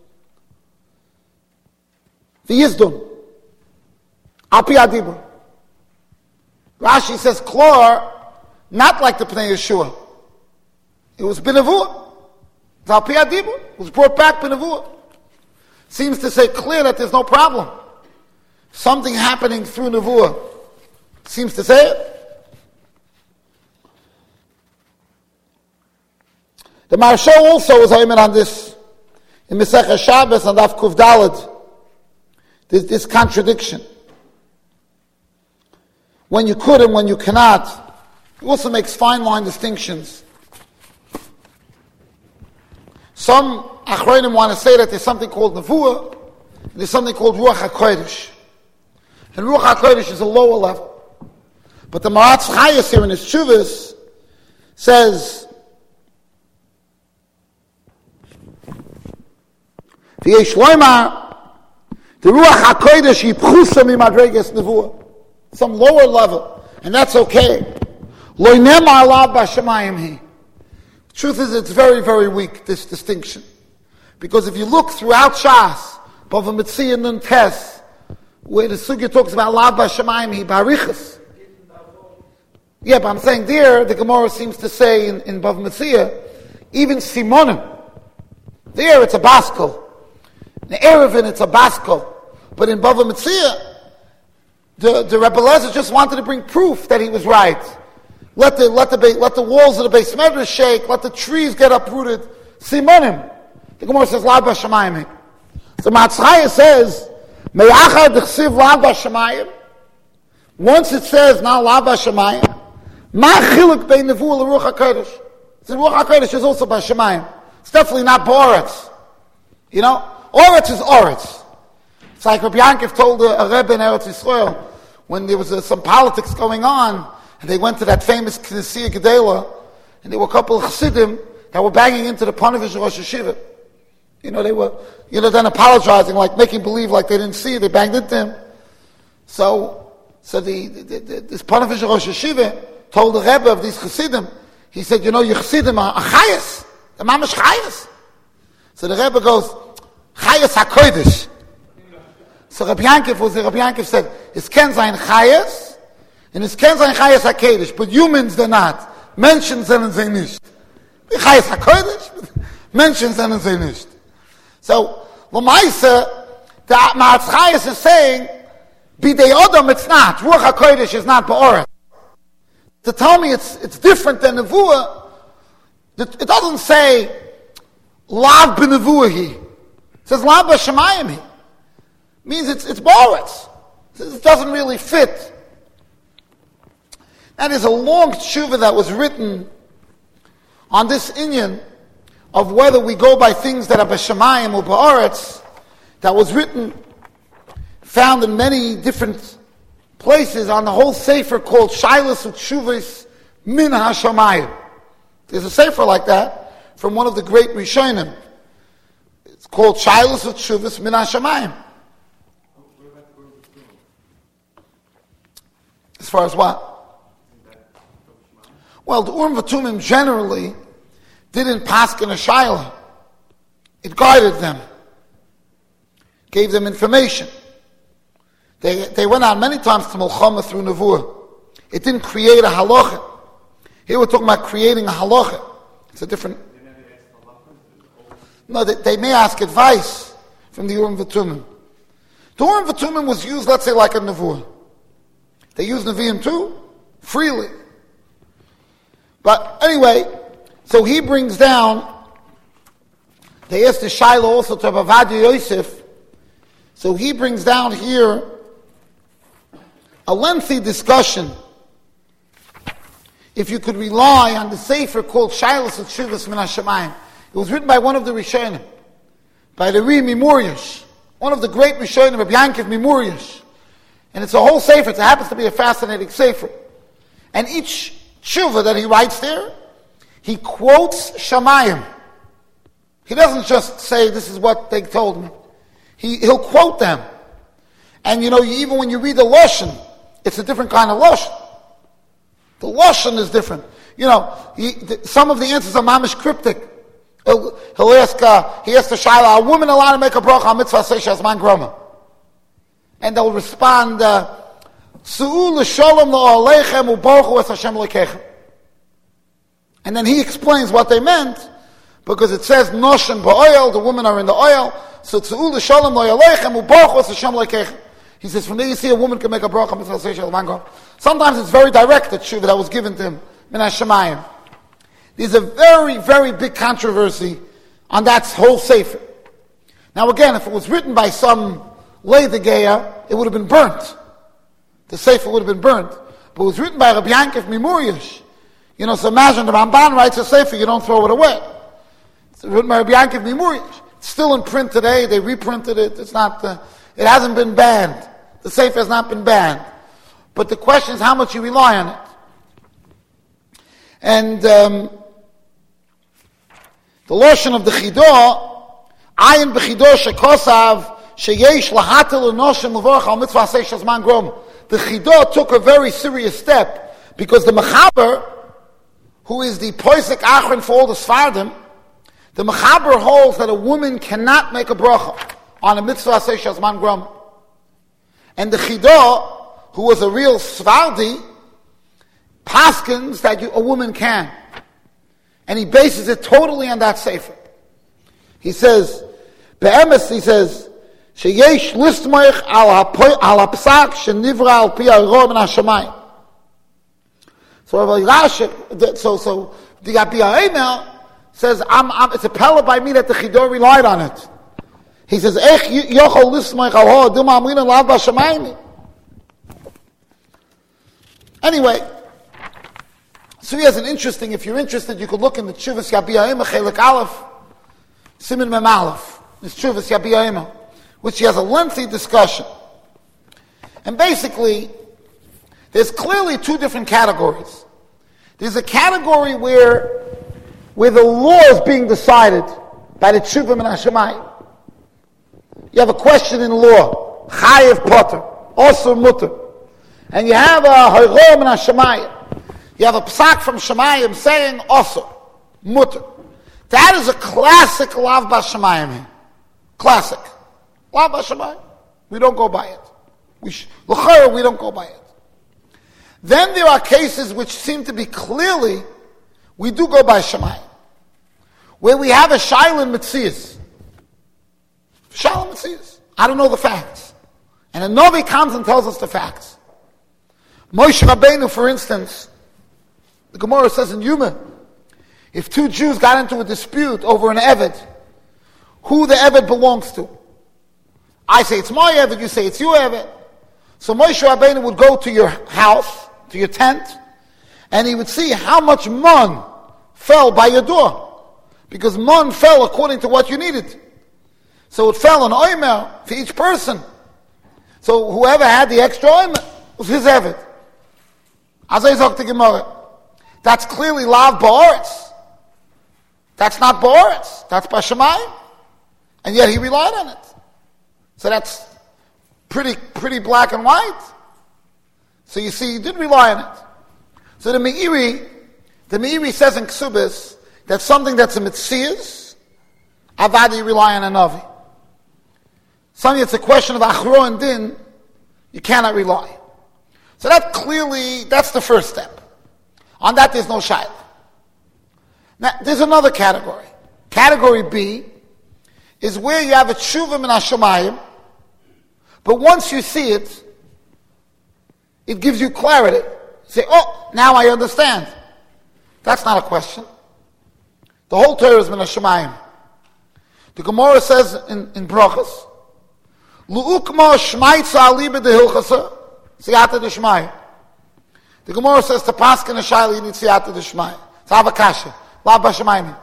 V'yizdum. Api adibur. Rashi says klor, not like the Pnei Yeshua. It was b'nevuah. It's api adibur. It was brought back b'nevuah. Seems to say clear that there's no problem. Something happening through Nevuah. Seems to say it. The Marsha also is aimed on this in Masechah Shabbos and Daf Kuf Daled. This, this contradiction. When you could and when you cannot. He also makes fine line distinctions. Some Achronim want to say that there's something called Nevuah, and there's something called Ruach HaKodesh. And Ruach HaKodesh is a lower level. But the Maratz Chayes here in his Tshuvas says, V'yesh loymar, the Ruach HaKodesh yipchusa mimadreges Nevuah. Some lower level, and that's okay. Lo nemar alav b'shamayim hi. Truth is, it's very, very weak, this distinction. Because if you look throughout Shas, Bava Metzia Nun Tes, where the Sugya talks about Lav B'Shamayim Hi Barichas. Yeah, but I'm saying there, the Gemara seems to say in, in Bava Metzia, even Simonim, there it's a Baskel. In Erevin it's a Baskel. But in Bava Metzia, the, the Rebbe Lezer just wanted to bring proof that he was right. Let the let the let the walls of the Beis Medrash shake. Let the trees get uprooted. Simonim. The Gemara says Lav B'Shamayim. So Matzchaya says Me'achad Chsiv Lav B'Shamayim. Once it says now Lav B'Shamayim, Ma Chiluk Bein Nevuah LeRuach HaKodesh. The Ruach HaKodesh is also B'Shamayim. It's definitely not Boretz. You know, Oretz is Oretz. It's like Rabbi Yankiv told a, a Rebbe in Eretz Yisrael when there was uh, some politics going on. And they went to that famous Knessia Gedela, and there were a couple of Chassidim that were banging into the Ponevezh Rosh Hashiva. You know, they were, you know, then apologizing, like making believe like they didn't see, they banged into him. So, so the, the, the this Ponevezh Rosh Hashiva told the Rebbe of these Chassidim, he said, you know, your Chassidim are Chayas, the Mamash Chayas. So the Rebbe goes, Chayas HaKodesh. So Rabbi Yankiv was Rabbi Yankiv said, is Ken Zayin Chayas? And it's Ken Zayin Chayas HaKodesh, but humans they're not. Menschen sind sie nicht. Chayas HaKodesh, Menschen sind sie nicht. So, Lamaisa, the Maratz Chayes is saying, Bidei Adam, it's not. Ruach HaKodesh is not Ba'oret. To tell me it's it's different than Nevuah, it doesn't say Lav b'Nevuah. It says Lav b'Shamayim. Means it's it's Ba'oretz. It doesn't really fit. That is a long tshuva that was written on this inyan of whether we go by things that are b'Shamayim or Ba'oretz. That was written, found in many different places on the whole sefer called Shailas Utshuvas Min HaShamayim. There's a sefer like that from one of the great Rishonim. It's called Shailas Utshuvas Min HaShamayim. As far as what? Well, the Urim V'Tumim generally didn't paskin a shayla. It guided them, gave them information. They they went out many times to Milchama through Nevuah. It didn't create a halacha. Here we're talking about creating a halacha. It's a different... No, they, they may ask advice from the Urim V'Tumim. The Urim V'Tumim was used, let's say, like a Nevuah. They used Nevi'im too, freely. But anyway, so he brings down, they asked the Shaila also to Avadia Yosef, so he brings down here a lengthy discussion if you could rely on the sefer called Shailas Utshuvas Min HaShamayim. It was written by one of the Rishonim, by the Ri Mimurish, one of the great Rishonim of Yankiv Mimurish. And it's a whole sefer. It happens to be a fascinating sefer. And each tshuva that he writes there, he quotes Shamayim. He doesn't just say, this is what they told me. He, he'll quote them. And you know, even when you read the Lashon, it's a different kind of Lashon. The Lashon is different. You know, he, the, some of the answers are mamish cryptic. He'll, he'll ask, uh, he asks the Shaila, are women allowed to make a bracha on mitzvah seisha azman groma? And they'll respond, Su'u l'sholom lo'aleichem u'borchu es Hashem l'keichem. And then he explains what they meant, because it says, Noshen ba'oil, the women are in the oil, so Su'u l'sholom lo'aleichem u'borchu es Hashem l'keichem. He says, from there you see a woman can make a bracha mitzvah seisha azman groma. Sometimes it's very direct, that tshuva that was given to him, min hashamayim. There's a very, very big controversy on that whole sefer. Now again, if it was written by some lay the Geya, it would have been burnt. The sefer would have been burnt. But it was written by Rabbi Yankiv Mimurish. You know, so imagine the Ramban writes a sefer, you don't throw it away. It's written by Rabbi Yankiv Mimurish. It's still in print today, they reprinted it, it's not, uh, it hasn't been banned. The sefer has not been banned. But the question is how much you rely on it. And um, the Lashon of the Chidah, Ayin b'Chidah shekosav, sheyesh lahatel u'noshim l'vorach al mitzvah seish azman grom. The Chidah took a very serious step, because the Mechaber, who is the Poisek Achron for all the Sfardim, the Mechaber holds that a woman cannot make a bracha on a mitzvah seish azman grom. And the Chidah, who was a real Sfardi, paskins that you, a woman can. And he bases it totally on that sefer. He says, Be'emes, he says, sheyesh listmoich al hapsak shenivra al pi ha'ro min hashamayim. So, so, so the Abiyah now says, I'm, I'm, it's a pella by me that the Chidah relied on it. He says, Ech yochol listmoich al ho duma amrina lav b'shamayim. Anyway, so he has an interesting, if you're interested, you could look in the Tshuvas Yabiyah Ema Chelik Aleph, Siman Mem Aleph, this Tshuvas Yabiyah Ema, which he has a lengthy discussion. And basically, there's clearly two different categories. There's a category where, where the law is being decided by the Tshuvah Min HaShamayim. You have a question in law, Chayev Potter, Osur Mutter. And you have a Hayro Min HaShamayim. You have a psak from Shamayim saying Osur, Mutter. That is a classic Lav B'Shamayim. Classic. Lav B'Shamayim. We don't go by it. We sh- L'chayr, we don't go by it. Then there are cases which seem to be clearly, we do go by Shamayim. Where we have a Shailin Metzias. Shailin Metzias. I don't know the facts. And a Novi comes and tells us the facts. Moshe Rabbeinu, for instance, the Gemara says in Yuma, if two Jews got into a dispute over an Eved, who the Eved belongs to. I say it's my Eved, you say it's your Eved. So Moshe Rabbeinu would go to your house, to your tent, and he would see how much mun fell by your door. Because mun fell according to what you needed. So it fell an oimer for each person. So whoever had the extra oimer was his Eved. As I talk to Gemara, that's clearly lav ba'aretz. That's not ba'aretz. That's b'shamayim. And yet he relied on it. So that's pretty, pretty black and white. So you see, he did rely on it. So the Meiri, the Meiri says in Ksubis that something that's a mitzias, avadi you rely on a navi. Something that's a question of achro and din, you cannot rely. So that clearly, that's the first step. On that there's no shayla. Now, there's another category. Category B is where you have a tshuva min hashamayim, but once you see it, it gives you clarity. You say, oh, now I understand. That's not a question. The whole Torah is min hashamayim. The Gemara says in, in Brachos, Lu'ukma shmaitza aliba dehilchasa, siyata deshmai. The Gemara says to paskin a shayla, you need siyata deshmai. It's avakasha. La bashamayim.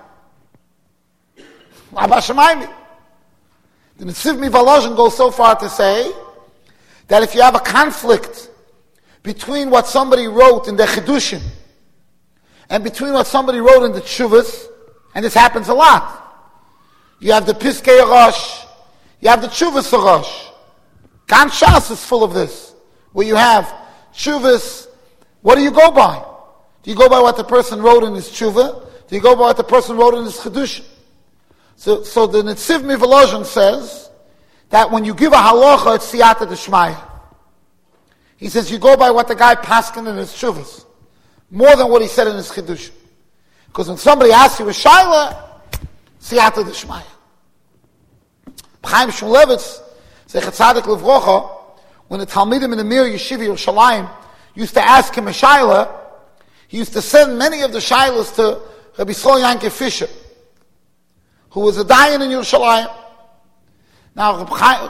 La bashamayim. The Netziv Mivolozhin goes so far to say that if you have a conflict between what somebody wrote in the Chidushim and between what somebody wrote in the Tshuvas, and this happens a lot, you have the Piskei Rosh, you have the Tshuvas Rosh. Gan Shas is full of this, where you have Tshuvas. What do you go by? Do you go by what the person wrote in his Tshuva? Do you go by what the person wrote in his Chidushim? So, so the Netziv Mivolozhin says that when you give a halacha, it's siyata d'shmaya. He says you go by what the guy paskin in his shuvas, more than what he said in his chidush. Because when somebody asks you a shayla, siyata d'shmaya. Chaim Shmulevitz, Zechat Tzadik Livrocha, when the Talmidim in the Mir Yeshiva Yerushalayim used to ask him a shayla, he used to send many of the shaylas to Rabbi Yisrael Yankev Fisher, who was a dayan in Yerushalayim. Now,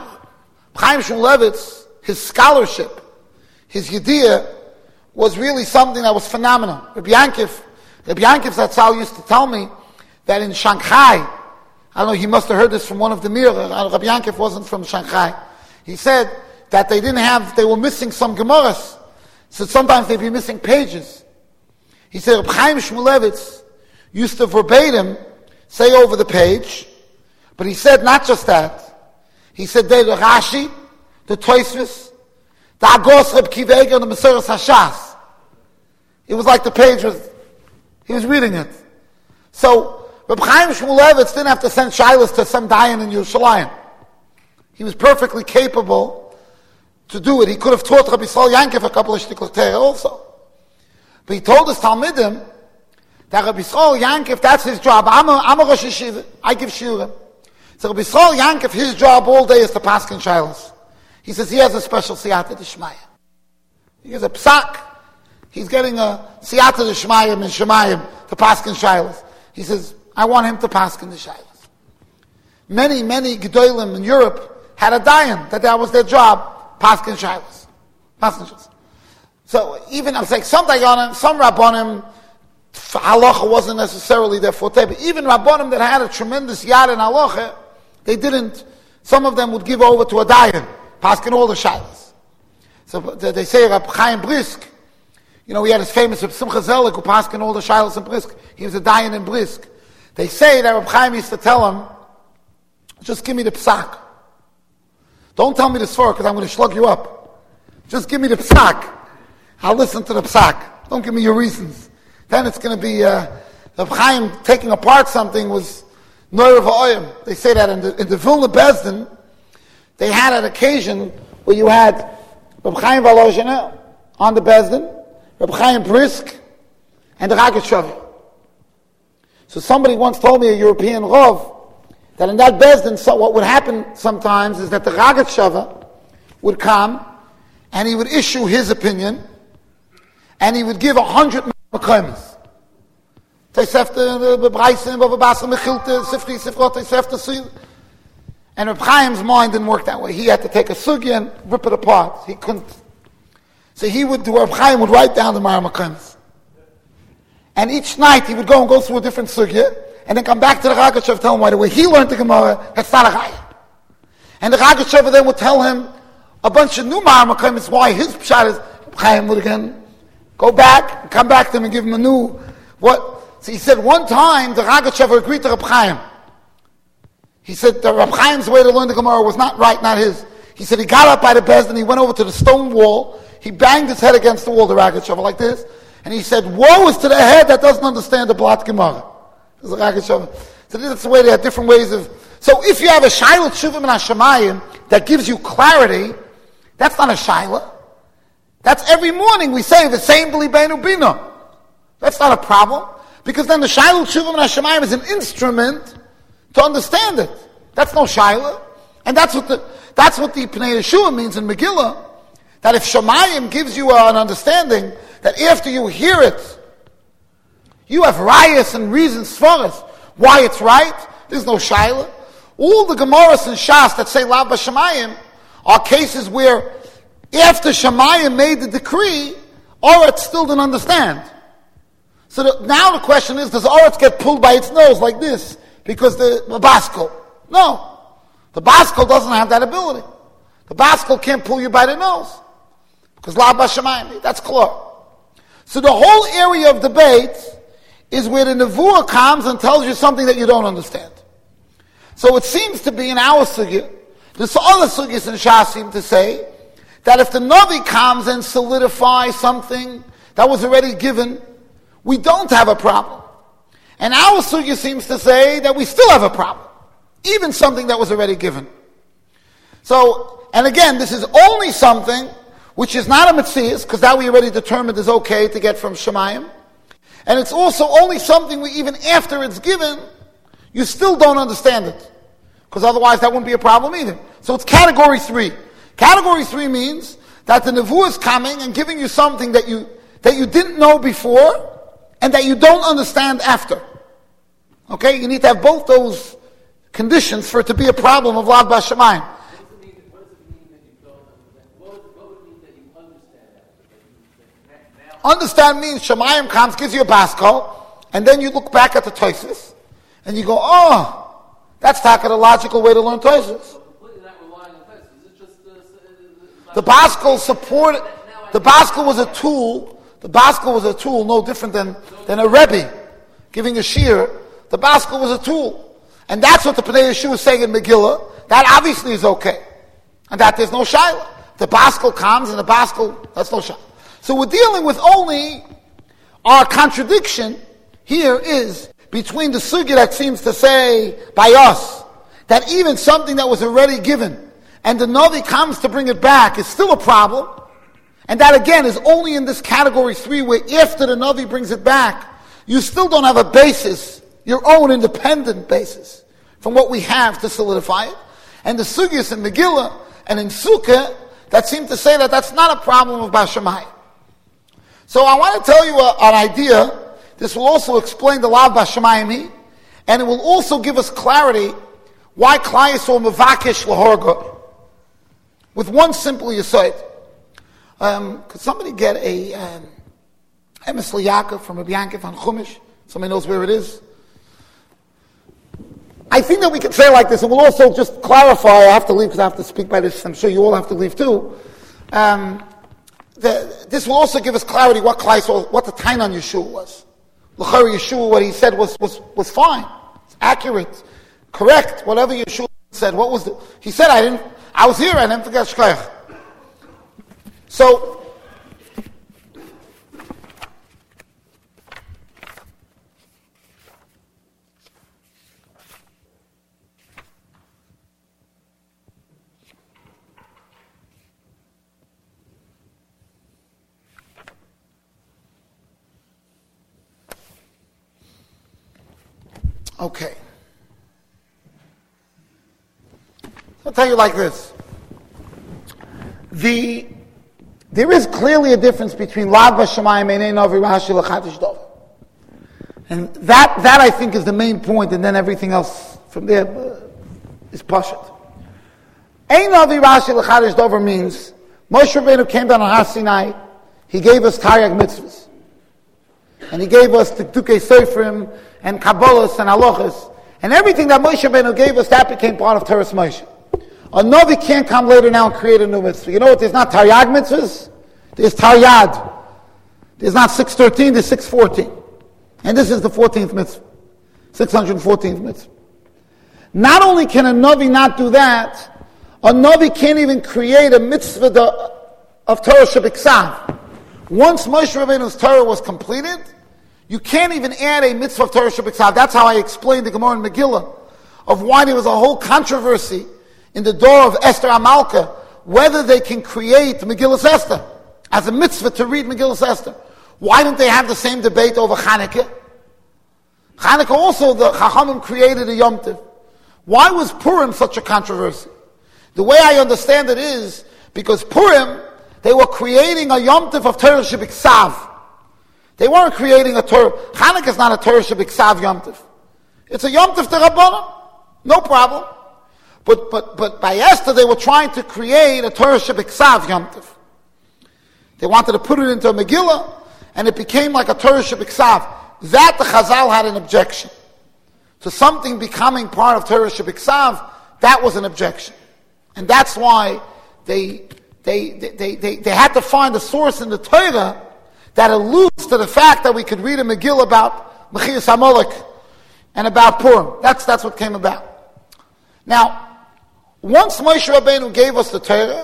Chaim Shmulevitz, his scholarship, his yediyah, was really something that was phenomenal. Rabbi Yankiv, Rabbi Yankiv Zatzal used to tell me that in Shanghai, I don't know, he must have heard this from one of the Mir, Rabbi Yankiv wasn't from Shanghai. He said that they didn't have, they were missing some Gemaras. So sometimes they'd be missing pages. He said, Rabbi Chaim Shmulevitz used to verbatim say over the page, but he said not just that. He said the Rashi, the Tosfos, the Agos Reb Kiva Eger, and the Meseres Hashas. It was like the page was, he was reading it. So Reb Chaim Shmulevitz didn't have to send shilas to some dayan in Yerushalayim. He was perfectly capable to do it. He could have taught Rabbi Yisrael Yankiv a couple of shtiklot Torah also. But he told his Talmidim that Rabbi Yisrael Yankiv, that's his job. I'm a, I'm a Rosh Yeshiva. I give shiurim. So Rabbi Yisrael Yankiv, his job all day is to paskin shilas. He says he has a special siyata d'shmaya. He has a psak. He's getting a siyata d'shmaya min shemayim to paskin shilas. He says, I want him to paskin the shilas. Many, many gedolim in Europe had a dayan, that that was their job, paskin shilas. Paskin shilas. So even, I'm saying, some dayanim, some rabbonim, halacha wasn't necessarily their forte, but even rabbonim that had a tremendous yad in halacha, they didn't, some of them would give over to a dayan, paskin all the shilas. So they say Rab Chaim Brisk, you know, he had his famous Rab Simcha Zelig who paskin all the shilas in Brisk. He was a dayan in Brisk. They say that Rab Chaim used to tell him, just give me the psak. Don't tell me the svar because I'm going to slug you up. Just give me the psak. I'll listen to the psak. Don't give me your reasons. Then it's going to be, uh, Rab Chaim taking apart something was Noir V'oyim. They say that in the, in the Vilna Bezdin, they had an occasion where you had Rab Chaim Volozhin on the Bezdin, Rab Chaim Brisk, and the Ragat Shavi. So somebody once told me, a European Rav, that in that Bezdin, so what would happen sometimes is that the Ragat Shava would come, and he would issue his opinion, and he would give a hundred mekaymis. Tosefta, Bebreisim, Bava Basra, Mechilte, Sifri, Sifrot, Tosefta, Sil. And Reb Chaim's mind didn't work that way. He had to take a sugya and rip it apart. He couldn't. So he would do, Reb Chaim would write down the Mara Mekaymis. And each night he would go and go through a different sugya, and then come back to the Rogatchover, tell him why the way he learned the Gemara, that's not a Chaya. And the Rogatchover then would tell him a bunch of new Mara Mekaymis, why his pshat is. Reb Chaim would again go back, and come back to him and give him a new, what? So he said one time the Rogatchover agreed to Reb Chaim. He said the Reb Chaim's way to learn the Gemara was not right, not his. He said he got up by the Beis Din, he went over to the stone wall, he banged his head against the wall, the Rogatchover, like this, and he said, woe is to the head that doesn't understand the Blat Gemara. This is the Rogatchover. So that's the way they have different ways of... So if you have a Shaila Tshuvim and Hashemayim that gives you clarity, that's not a Shaila. That's every morning we say the same B'li Beinu Bina. That's not a problem. Because then the Shaila Tshuvim and Hashemayim is an instrument to understand it. That's no Shaila. And that's what the that's what the Pnei Yeshua means in Megillah. That if Shemayim gives you an understanding, that after you hear it, you have rayas and reasons for it, why it's right, there's no Shaila. All the Gemaras and Shas that say Lav B'Shemayim are cases where after Shemayim made the decree, Oretz still didn't understand. So the, now the question is, does Oretz get pulled by its nose like this? Because the, the Baskel. No. The Baskel doesn't have that ability. The Baskel can't pull you by the nose. Because La Bashamayim, that's clear. So the whole area of debate is where the Nevuah comes and tells you something that you don't understand. So it seems to be in our sugya, there's other sugyas in Shas seem to say, that if the Navi comes and solidifies something that was already given, we don't have a problem. And our sugya seems to say that we still have a problem. Even something that was already given. So, and again, this is only something which is not a Metzias, because that we already determined is okay to get from Shemayim. And it's also only something we, even after it's given, you still don't understand it. Because otherwise that wouldn't be a problem either. So it's category three. Category three means that the Nevuah is coming and giving you something that you that you didn't know before and that you don't understand after. Okay? You need to have both those conditions for it to be a problem of Lav B'Shemayim. Understand means Shemayim comes, gives you a Baskel, and then you look back at the Tosfos, and you go, oh, that's taka the logical way to learn Tosfos. The Baskel supported, the Baskel was a tool, the Baskel was a tool no different than, than a Rebbe giving a shear. The Baskel was a tool. And that's what the Pnei Yeshua is saying in Megillah. That obviously is okay. And that there's no Shaila. The Baskel comes and the Baskel, that's no Shaila. So we're dealing with only our contradiction here is between the sugya that seems to say by us that even something that was already given and the Navi comes to bring it back is still a problem. And that again is only in this category three where after the Navi brings it back, you still don't have a basis, your own independent basis from what we have to solidify it. And the sugyas in Megillah and in Sukkah that seem to say that that's not a problem of Bashamayim. So I want to tell you a, an idea. This will also explain the Lav Bashamayim, and it will also give us clarity why Klal Yisrael mevakesh lahorga. With one simple yesod. Um, could somebody get a um, Emes L'Yaakov from Rabbi Yankov on Chumash? Somebody knows where it is? I think that we can say it like this, and we'll also just clarify. I have to leave because I have to speak by this. I'm sure you all have to leave too. Um, the, this will also give us clarity what Klal Yisrael, what the Tain on Yeshua was. L'chari Yeshua, what he said was was was fine, it's accurate, correct. Whatever Yeshua said, what was the? He said, I didn't. I was here. I didn't forget shkoyach. So. Okay. I'll tell you like this. The, there is clearly a difference between Lav Bashamayim and Ein Navi Rashi L'Chadish Dover. And that, that I think is the main point, and then everything else from there uh, is Pashat. Ein Navi Rashi L'Chadish Dover means Moshe Rabbeinu came down on Har Sinai, he gave us Taryag mitzvahs. And he gave us the Tukei Seifrim and Kabbalahs and Halachas. And everything that Moshe Rabbeinu gave us, that became part of Teres Moshe. A Navi can't come later now and create a new mitzvah. You know what? There's not Taryag mitzvahs. There's Taryad. There's not six thirteen, there's six fourteen. And this is the fourteenth mitzvah. six hundred fourteenth mitzvah. Not only can a Navi not do that, a Navi can't even create a mitzvah of Torah Shebiksav. Once Moshe Rabbeinu's Torah was completed, you can't even add a mitzvah of Torah Shebiksav. That's how I explained the Gemara in Megillah, of why there was a whole controversy in the door of Esther Amalka, whether they can create Megillah Esther as a mitzvah to read Megillah Esther. Why didn't they have the same debate over Chanukah? Chanukah also, the Chachamim created a Yom Tov. Why was Purim such a controversy? The way I understand it is, because Purim, they were creating a Yom Tov of Torah Shebiksav. They weren't creating a Torah. Chanukah is not a Torah Shebiksav Yom Tov. It's a Yom Tov Terabbanan. No problem. But, but, but by Esther, they were trying to create a Torah Shebiksav Yom Tov. They wanted to put it into a Megillah, and it became like a Torah Shebiksav. That the Chazal had an objection. To something becoming part of Torah Shebiksav, that was an objection. And that's why they, they, they, they, they, they had to find a source in the Torah that alludes to the fact that we could read a Megillah about Mechias HaMolek and about Purim. That's, that's what came about. Now, once Moshe Rabbeinu gave us the Torah,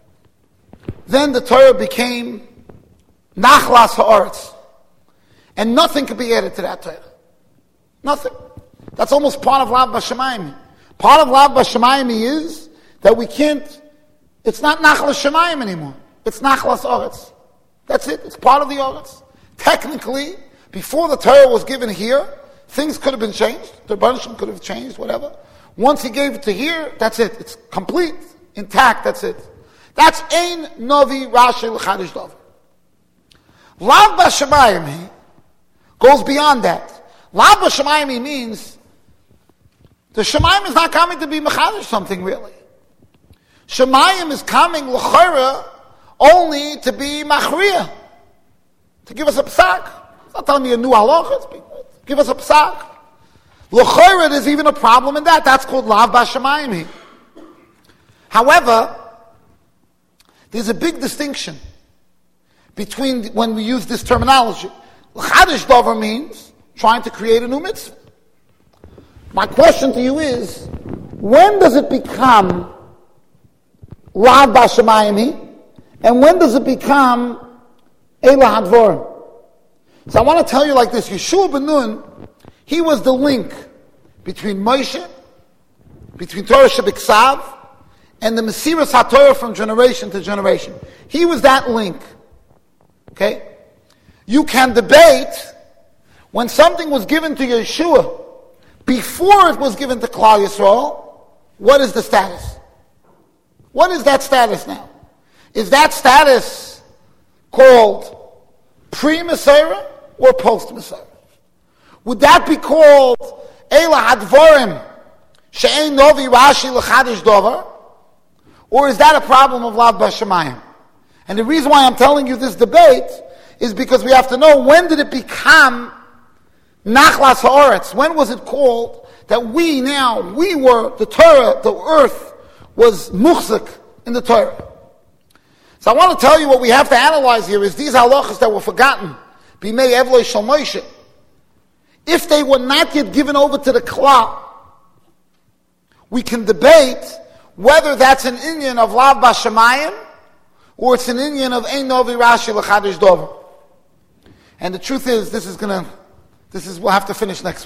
then the Torah became Nachlas Ha'aretz. And nothing could be added to that Torah. Nothing. That's almost part of Lav Bashamayim. Part of Lav Bashamayim is that we can't, it's not Nachlas Shemayim anymore. It's Nachlas Ha'aretz. That's it. It's part of the Ha'aretz. Technically, before the Torah was given here, things could have been changed. The Banshim could have changed, whatever. Once he gave it to here, that's it. It's complete, intact, that's it. That's Ein Navi Rashi L'Chadish Dover. Lav Bashamayim goes beyond that. Lav Bashamayim means the Shemayim is not coming to be Mechadish something really. Shemayim is coming L'chora only to be Machriya, to give us a psak. It's not telling me a new halacha, give us a psak. L'chora, there's even a problem in that. That's called Lav Bashamayim. However, there's a big distinction between when we use this terminology. L'chadish Dover means trying to create a new mitzvah. My question to you is, when does it become Lav Bashamayim, and when does it become Eila Hadvorim? So I want to tell you like this: Yeshua ben Nun, he was the link between Moshe, between Torah Shebiksav, and the Mesiras HaTorah from generation to generation. He was that link. Okay? You can debate when something was given to Yeshua before it was given to Klal Yisrael, what is the status? What is that status now? Is that status called pre-Messiah or post-Messiah? Would that be called Eila Hadvorim She'ein Novi Rashi L'Chadish Dover? Or is that a problem of Lav Bashamayim? And the reason why I'm telling you this debate is because we have to know, when did it become Nachlas Ha'aretz? When was it called that we now, we were, the Torah, the earth was muchzik in the Torah? So I want to tell you what we have to analyze here is these halachas that were forgotten, Bimei Evlei Shel Moshe, if they were not yet given over to the Klal, we can debate whether that's an inyan of Lav Bashamayim or it's an inyan of Ein Novi Rashi L'Chadish Dover. And the truth is, this is gonna, this is, we'll have to finish next week.